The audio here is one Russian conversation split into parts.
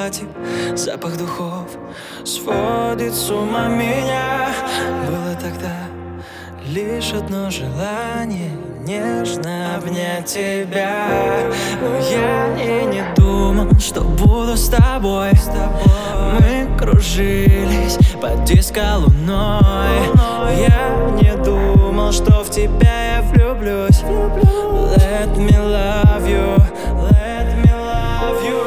платье, запах духов сводит с ума меня. Было тогда лишь одно желание — нежно обнять тебя. Но я и не думал, что буду с тобой. Мы кружились под диско-луной. Я не думал, что в тебя я влюблюсь. Let me love you, let me love you.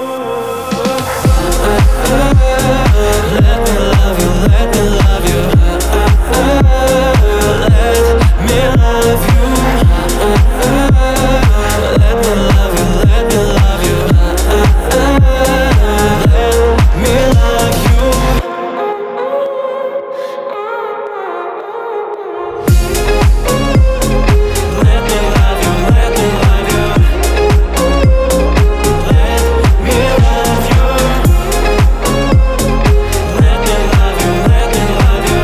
Let me love you, let me love you. Let me love you. Let me love you, let me love you. Let me love you. Let me love you, let me love you. Let me love you. Let me love you, let me love you.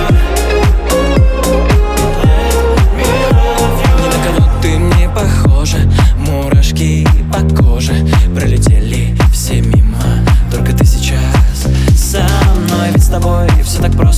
Let me love you. Ни на кого ты не похожа, мурашки по коже пролетели все мимо. Только ты сейчас со мной, ведь с тобой все так просто.